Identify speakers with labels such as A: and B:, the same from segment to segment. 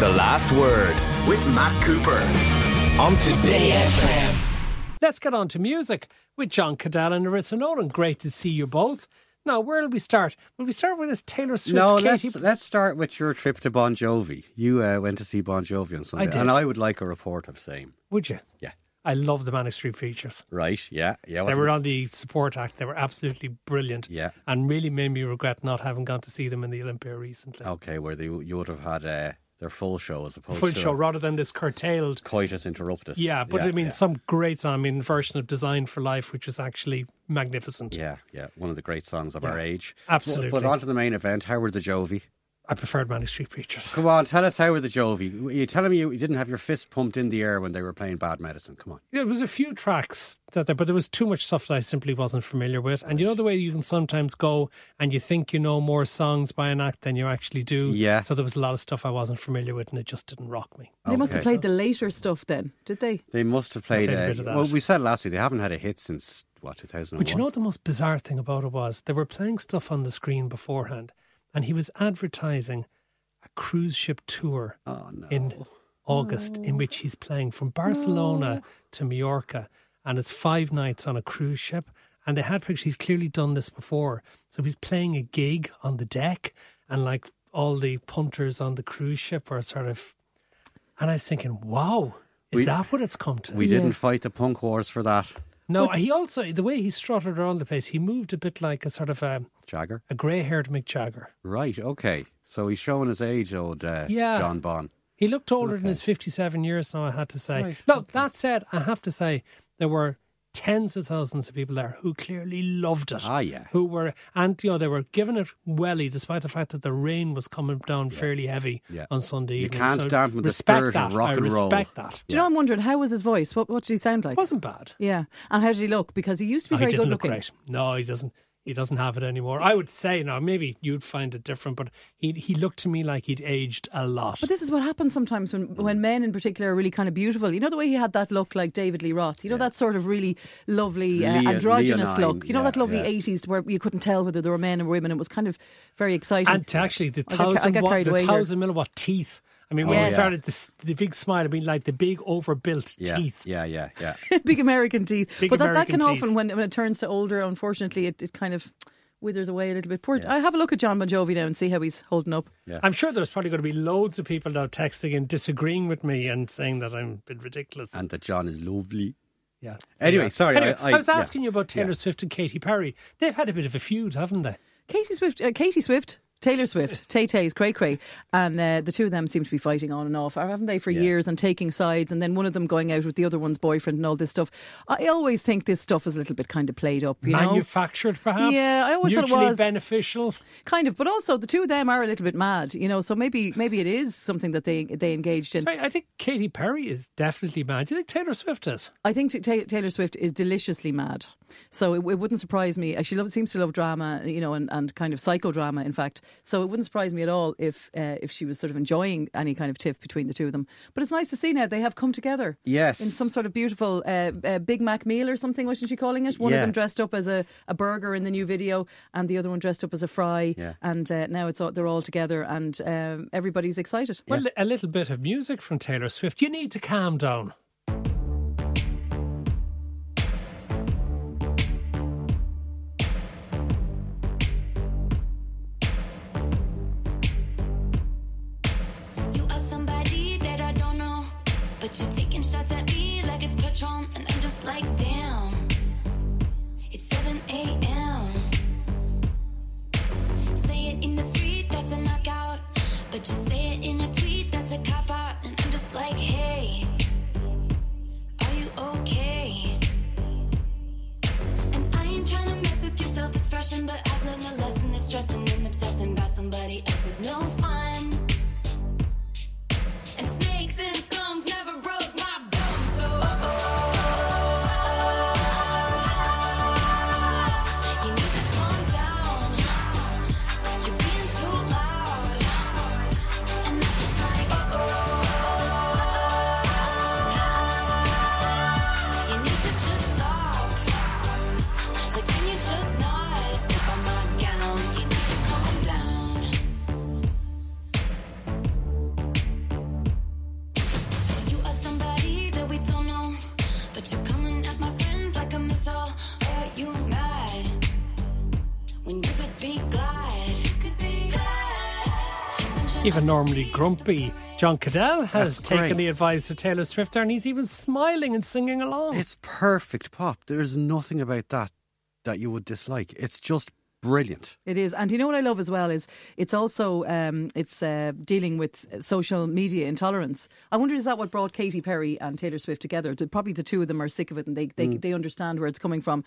A: The Last Word with Matt Cooper on Today FM.
B: Let's get on to music with John Cadell and Arissa Nolan. Great to see you both. Now, where will we start? Will we start with this Taylor Swift?
C: No, let's start with your trip to Bon Jovi. You went to see Bon Jovi on Sunday.
B: I did.
C: And I would like a report of same.
B: Would you?
C: Yeah.
B: I love the Manic Street Preachers.
C: Right, yeah.
B: They were on the support act. They were absolutely brilliant.
C: Yeah.
B: And really made me regret not having gone to see them in the Olympia recently.
C: Okay, where you would have had their full show as opposed
B: Full
C: to...
B: show, rather than this curtailed...
C: Coitus Interruptus.
B: Yeah, but some great song. Version of Design for Life, which was actually magnificent.
C: Yeah. One of the great songs of our age.
B: Absolutely.
C: But on to the main event. How were the Jovi?
B: I preferred Manic Street Preachers.
C: Come on, tell us how were the Jovi. You telling me you didn't have your fist pumped in the air when they were playing Bad Medicine? Come on.
B: There was a few tracks but there was too much stuff that I simply wasn't familiar with. And you know the way you can sometimes go and you think you know more songs by an act than you actually do?
C: Yeah.
B: So there was a lot of stuff I wasn't familiar with and it just didn't rock me.
D: They must have played the later stuff then, did they?
C: They must have played
B: a bit of that.
C: Well, we said last week they haven't had a hit since, 2001?
B: But you know what the most bizarre thing about it was? They were playing stuff on the screen beforehand and he was advertising a cruise ship tour in August in which he's playing from Barcelona to Mallorca, and it's 5 nights on a cruise ship, and they had pictures. He's clearly done this before, so he's playing a gig on the deck, and like all the punters on the cruise ship are sort of, and I was thinking, wow, is that what it's come to?
C: We didn't fight the punk wars for that.
B: No, he also, the way he strutted around the place, he moved a bit like a sort of a
C: Jagger,
B: a grey-haired Mick Jagger.
C: Right, okay. So he's showing his age, John Bon.
B: He looked older than his 57 years now, I had to say.
C: Right,
B: no, that said, I have to say, there were tens of thousands of people there who clearly loved it.
C: Yeah.
B: Who were, and they were giving it welly, despite the fact that the rain was coming down fairly heavy on Sunday evening.
C: You can't dampen the spirit of rock and roll.
B: I respect that.
D: Do you know, I'm wondering, how was his voice? What did he sound like?
B: It wasn't bad.
D: Yeah. And how did he look? Because he used to be very good looking.
B: Great. No, he doesn't. He doesn't have it anymore. I would say, now maybe you'd find it different, but he looked to me like he'd aged a lot.
D: But this is what happens sometimes when men in particular are really kind of beautiful. You know the way he had that look like David Lee Roth? You know that sort of really lovely androgynous look? You know that lovely 80s where you couldn't tell whether there were men or women? It was kind of very exciting.
B: And actually the 1,000 milliwatt teeth. I mean, when he started the big smile, I mean, like the big overbuilt teeth.
C: Yeah.
D: Big American teeth.
B: Big
D: that can
B: teeth.
D: often, when it turns to older, unfortunately, it kind of withers away a little bit. I have a look at John Bon Jovi now and see how he's holding up.
C: Yeah.
B: I'm sure there's probably going to be loads of people now texting and disagreeing with me and saying that I'm a bit ridiculous.
C: And that John is lovely.
B: Yeah.
C: Anyway, sorry.
B: I was asking you about Taylor Swift and Katy Perry. They've had a bit of a feud, haven't they?
D: Katy Swift, Taylor Swift, Tay-Tay's cray-cray, and the two of them seem to be fighting on and off, haven't they, for years, and taking sides, and then one of them going out with the other one's boyfriend and all this stuff. I always think this stuff is a little bit kind of played up,
B: manufactured, perhaps.
D: Yeah, I always thought it was
B: mutually beneficial,
D: kind of. But also, the two of them are a little bit mad, so maybe it is something that they engaged in.
B: Sorry, I think Katy Perry is definitely mad. Do you think Taylor Swift is?
D: I think Taylor Swift is deliciously mad. So it wouldn't surprise me. She seems to love drama, and kind of psychodrama, in fact. So it wouldn't surprise me at all if she was sort of enjoying any kind of tiff between the two of them. But it's nice to see now they have come together.
C: Yes.
D: In some sort of beautiful Big Mac meal or something, wasn't she calling it? One of them dressed up as a burger in the new video, and the other one dressed up as a fry.
C: Yeah.
D: And now they're all together, and everybody's excited.
B: Well, a little bit of music from Taylor Swift. You need to calm down.
E: But you're taking shots at me like it's Patron, and I'm just like, damn, it's 7 a.m. Say it in the street, that's a knockout. But you say it in a tweet, that's a cop-out. And I'm just like, hey, are you okay? And I ain't trying to mess with your self-expression, but I've learned a lesson that stressing and obsessing about somebody else is no fun. And snakes and stones never broke my bones, so you need to calm down. You're being too loud, and I'm just like, you need to just stop. Like, can you just not step on my gown? You need to calm down.
B: Even normally grumpy John Cadell has
C: That's
B: taken
C: great.
B: the advice of Taylor Swift there, and he's even smiling and singing along.
C: It's perfect pop. There's nothing about that you would dislike. It's just brilliant.
D: It is. And you know what I love as well is it's also dealing with social media intolerance. I wonder, is that what brought Katy Perry and Taylor Swift together? Probably the two of them are sick of it, and they understand where it's coming from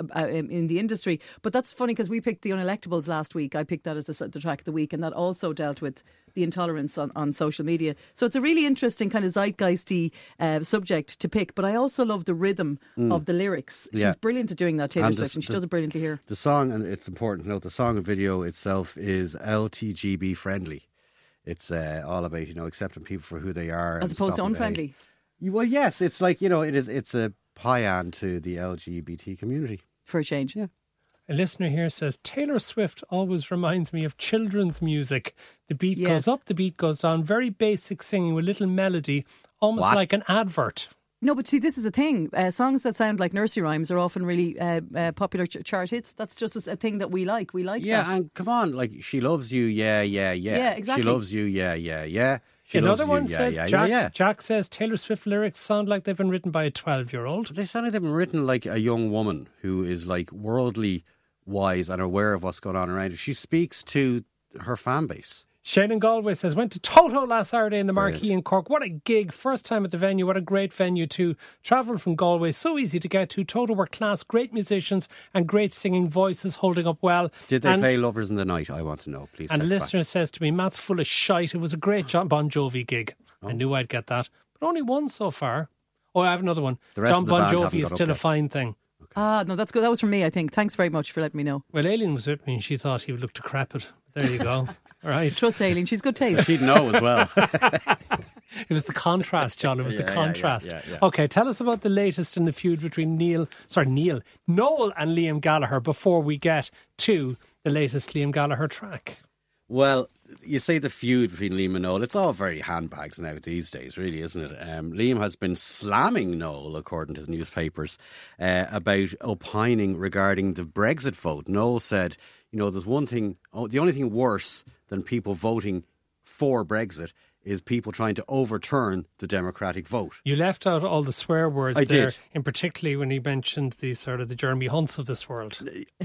D: in the industry. But that's funny because we picked the Unelectables last week. I picked that as the track of the week, and that also dealt with the intolerance on social media. So it's a really interesting kind of zeitgeisty subject to pick. But I also love the rhythm of the lyrics. She's brilliant at doing that, Taylor Swift, and she does it brilliantly here.
C: The song, and it's important to note, the song and video itself is LTGB friendly. It's all about, accepting people for who they are.
D: As opposed to unfriendly.
C: Well, yes, it's like, it's a pie-an to the LGBT community.
D: For a change.
C: Yeah.
B: A listener here says, Taylor Swift always reminds me of children's music. The beat goes up, the beat goes down. Very basic singing with little melody, almost like an advert.
D: No, but see, this is a thing. Songs that sound like nursery rhymes are often really popular chart hits. That's just a thing that we like. We like that.
C: Yeah, and come on, like, she loves you, yeah.
D: Yeah, exactly.
C: She loves you, yeah. She
B: Another
C: loves
B: one
C: you,
B: says, Jack says, Taylor Swift lyrics sound like they've been written by a 12-year-old.
C: They sound like they've been written like a young woman who is like worldly wise and aware of what's going on around her. She speaks to her fan base.
B: Shane in Galway says, went to Toto last Saturday in the Marquee in Cork. What a gig. First time at the venue. What a great venue too. Travel from Galway. So easy to get to. Toto were class. Great musicians and great singing voices holding up well.
C: Did they play Lovers in the Night? I want to know. Please.
B: And a listener
C: back.
B: says to me, Matt's full of shite. It was a great Bon Jovi gig. I knew I'd get that. But only one so far. Oh, I have another one.
C: The rest
B: John
C: of the
B: Bon
C: band
B: Jovi
C: haven't
B: is
C: got up
B: still a
C: yet.
B: fine thing.
D: Ah, no, that's good. That was from me, I think. Thanks very much for letting me know.
B: Well, Aileen was with me and she thought he would look decrepit. There you go. All right.
D: Trust Aileen. She's good taste.
C: She'd know as well.
B: It was the contrast, John. It was the contrast.
C: Yeah.
B: Okay, tell us about the latest in the feud between Noel and Liam Gallagher before we get to the latest Liam Gallagher track.
C: Well, you say the feud between Liam and Noel. It's all very handbags now these days, really, isn't it? Liam has been slamming Noel, according to the newspapers, about opining regarding the Brexit vote. Noel said, there's one thing, the only thing worse than people voting for Brexit is people trying to overturn the democratic vote.
B: You left out all the swear words
C: I
B: there,
C: did.
B: in particularly when he mentioned the sort of the Jeremy Hunts of this world.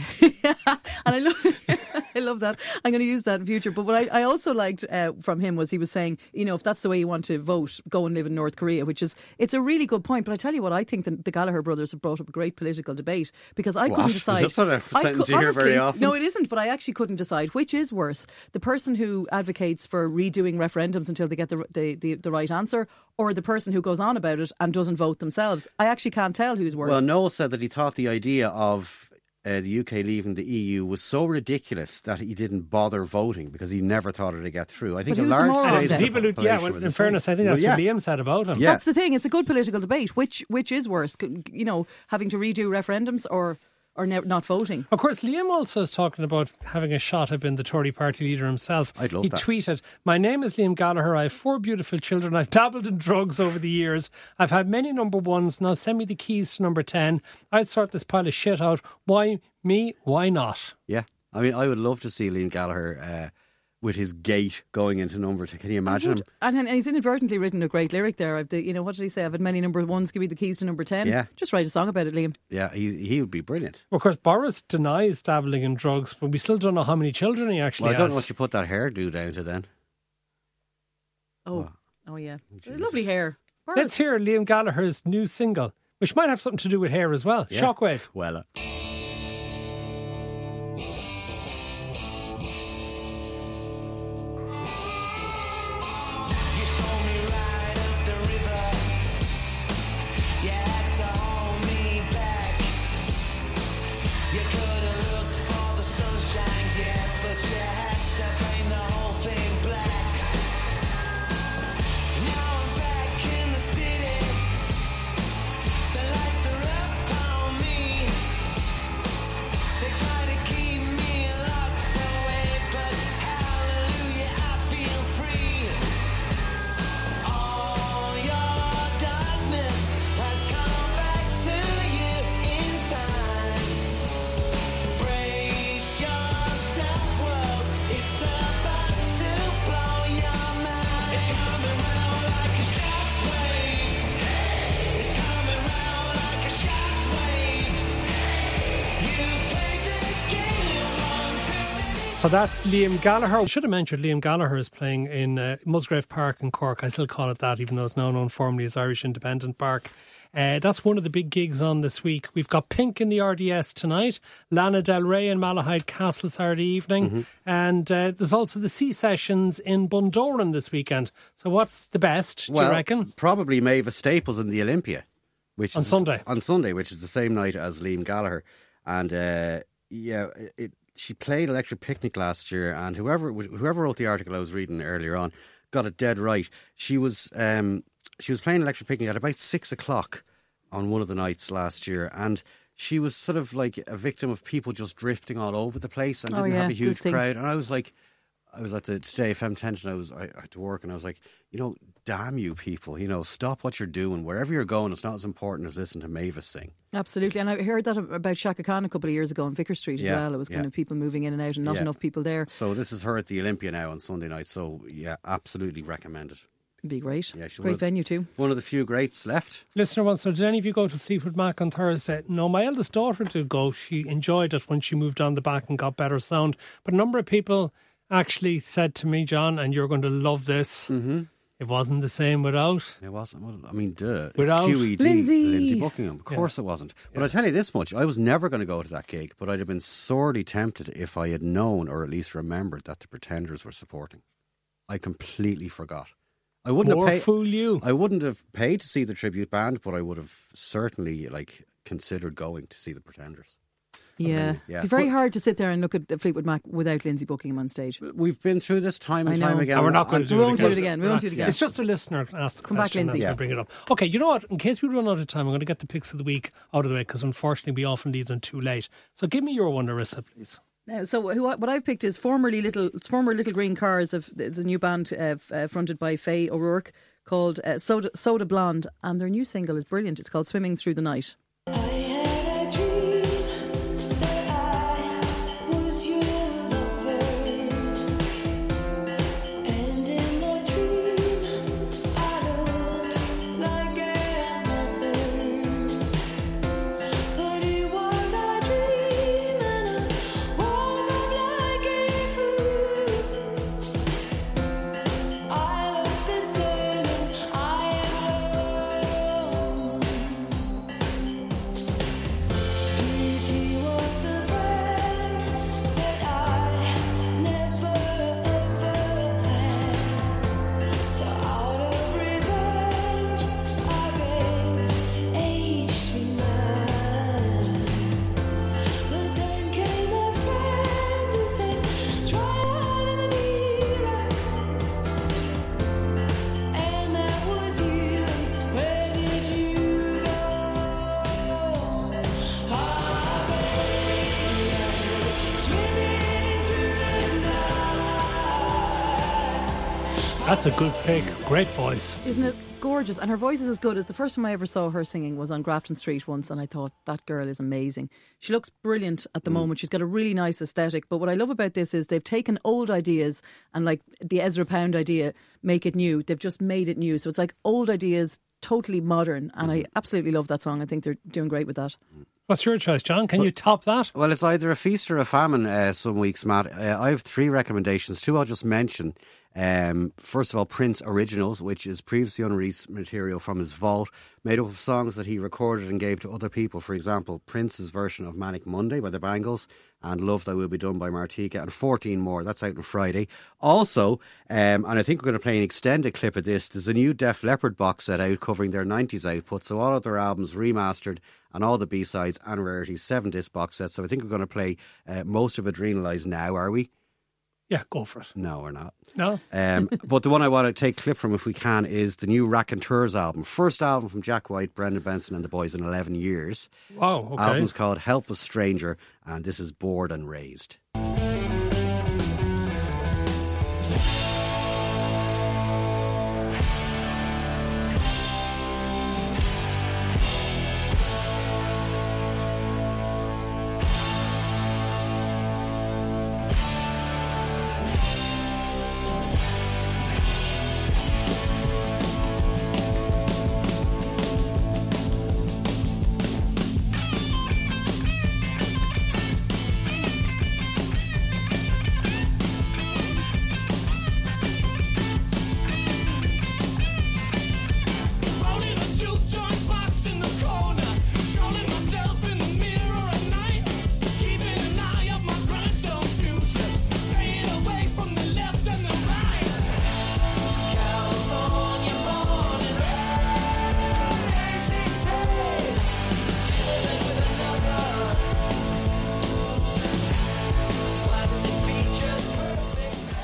D: And I love that. I'm going to use that in future. But what I also liked from him was he was saying, if that's the way you want to vote, go and live in North Korea, it's a really good point. But I tell you what, I think the Gallagher brothers have brought up a great political debate because I couldn't decide.
C: That's not a sentence you hear very often.
D: No, it isn't. But I actually couldn't decide which is worse: the person who advocates for redoing referendums until they get the right answer, or the person who goes on about it and doesn't vote themselves. I actually can't tell who's worse.
C: Well, Noel said that he thought the idea of the UK leaving the EU was so ridiculous that he didn't bother voting because he never thought it would get through. I think
D: But
C: a
D: who's the
C: large
D: moron
C: swathe
D: then?
C: of the
B: People who,
C: population were the
B: in
C: same.
B: fairness, I think that's what Liam said about him.
C: Yeah.
D: That's the thing. It's a good political debate. Which is worse? Having to redo referendums or not voting?
B: Of course, Liam also is talking about having a shot at being the Tory party leader himself.
C: I'd love
B: he
C: that.
B: tweeted, "My name is Liam Gallagher. I have 4 beautiful children. I've dabbled in drugs over the years. I've had many number ones. Now send me the keys to number 10. I'd sort this pile of shit out. Why me? Why not?"
C: Yeah. I mean, I would love to see Liam Gallagher with his gait going into number 10. Can you imagine him?
D: And he's inadvertently written a great lyric there. What did he say? I've had many number ones. Give me the keys to number 10.
C: Yeah.
D: Just write a song about it, Liam.
C: Yeah, he would be brilliant.
B: Of course, Boris denies dabbling in drugs, but we still don't know how many children he actually
C: Well, I don't know
B: has.
C: what you put that hairdo down to then.
D: Oh yeah. Lovely hair.
B: Let's hear Liam Gallagher's new single, which might have something to do with hair as well.
C: Yeah.
B: Shockwave.
C: Well,
A: You saw me ride up the river. You had to hold me back. You couldn't look for the sunshine yet, but you had to paint the whole thing black. Now I'm back in the city. The lights are up on me.
B: So that's Liam Gallagher. I should have mentioned Liam Gallagher is playing in Musgrave Park in Cork. I still call it that, even though it's now known formally as Irish Independent Park. That's one of the big gigs on this week. We've got Pink in the RDS tonight, Lana Del Rey in Malahide Castle Saturday evening, and there's also the Sea Sessions in Bundoran this weekend. So what's the best, do you reckon?
C: Probably Mavis Staples in the Olympia. Which
B: on
C: is
B: Sunday.
C: On Sunday, which is the same night as Liam Gallagher. And she played Electric Picnic last year, and whoever wrote the article I was reading earlier on got it dead right. She was playing Electric Picnic at about 6 o'clock on one of the nights last year, and she was sort of like a victim of people just drifting all over the place and didn't have a huge crowd. And I was at the Today FM tent, and I had to work, and I was like, damn you people, stop what you're doing. Wherever you're going, it's not as important as listening to Mavis sing.
D: Absolutely. And I heard that about Shaka Khan a couple of years ago on Vicar Street as well. It was kind of people moving in and out and not enough people there.
C: So this is her at the Olympia now on Sunday night. So, yeah, absolutely recommend it.
D: It'd be great.
C: Yeah,
D: great venue too.
C: One of the few greats left.
B: Listener wants to know, did any of you go to Fleetwood Mac on Thursday? No, my eldest daughter did go. She enjoyed it when she moved on the back and got better sound. But a number of people actually said to me, John, and you're going to love this. Mm-hmm. It wasn't the same without.
C: It wasn't. I mean, duh.
B: Without
C: it's QED, Lindsay Buckingham. Of course it wasn't. But I'll tell you this much. I was never going to go to that gig, but I'd have been sorely tempted if I had known or at least remembered that the Pretenders were supporting. I completely forgot. I wouldn't have paid,
B: fool you.
C: I wouldn't have paid to see the tribute band, but I would have certainly considered going to see the Pretenders.
D: Yeah. It'd be very hard to sit there and look at Fleetwood Mac without Lindsay Buckingham on stage.
C: We've been through this time and time again.
B: And we're not going to do it again.
D: We won't do it again.
B: It's just a listener asked the
D: question. Come back, Lindsay.
B: Bring it up. Okay, you know what? In case we run out of time, I'm going to get the picks of the week out of the way, because unfortunately we often leave them too late. So give me your one, Arissa, please.
D: So what I've picked is former Little Green Cars. It's a new band fronted by Faye O'Rourke called Soda Blonde, and their new single is brilliant. It's called Swimming Through the Night.
B: That's a good pick. Great voice.
D: Isn't it gorgeous? And her voice is as good as the first time I ever saw her singing was on Grafton Street once, and I thought, that girl is amazing. She looks brilliant at the moment. She's got a really nice aesthetic. But what I love about this is they've taken old ideas and, like the Ezra Pound idea, make it new. They've just made it new. So it's like old ideas, totally modern. And I absolutely love that song. I think they're doing great with that.
B: What's your choice, John? Can you top that?
C: Well, it's either a feast or a famine some weeks, Matt. I have 3 recommendations. 2 I'll just mention. First of all, Prince Originals, which is previously unreleased material from his vault, made up of songs that he recorded and gave to other people. For example, Prince's version of Manic Monday by the Bangles and Love That Will Be Done by Martika, and 14 more. That's out on Friday. Also, and I think we're going to play an extended clip of this, there's a new Def Leppard box set out covering their 90s output. So all of their albums remastered and all the B-sides and rarities, 7-disc box set. So I think we're going to play most of Adrenalise now, are we?
B: Yeah, go for it.
C: No, we're not.
B: No?
C: But the one I want to take a clip from, if we can, is the new Raconteurs album. First album from Jack White, Brendan Benson and the boys in 11 years.
B: Wow, okay.
C: Album's called Helpless Stranger, and this is Bored and Raised.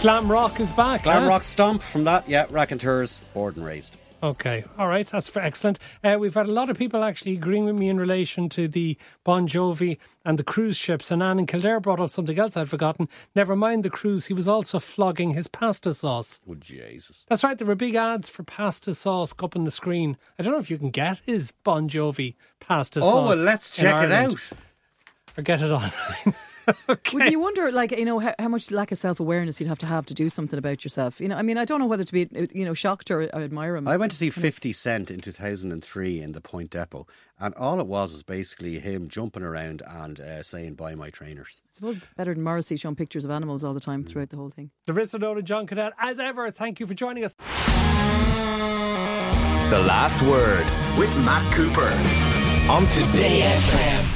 B: Glam rock is back.
C: Glam
B: huh?
C: rock stomp from that, yeah, Raconteurs, born and raised.
B: Okay, all right, that's excellent. We've had a lot of people actually agreeing with me in relation to the Bon Jovi and the cruise ships. And Anne in Kildare brought up something else I'd forgotten. Never mind the cruise, he was also flogging his pasta sauce.
C: Oh, Jesus.
B: That's right, there were big ads for pasta sauce up on the screen. I don't know if you can get his Bon Jovi pasta sauce.
C: Oh, well, let's check it out.
B: Or get it online. Okay.
D: Wouldn't you wonder, like, you know, how much lack of self-awareness you'd have to do something about yourself? You know, I mean, I don't know whether to be, you know, shocked or admire him.
C: I went to see 50 Cent in 2003 in the Point Depot, and all it was basically him jumping around and saying, buy my trainers.
D: I suppose better than Morrissey showing pictures of animals all the time throughout the whole thing.
B: Larissa Nolan, John Cadet, as ever, thank you for joining us.
F: The Last Word with Matt Cooper on Today FM.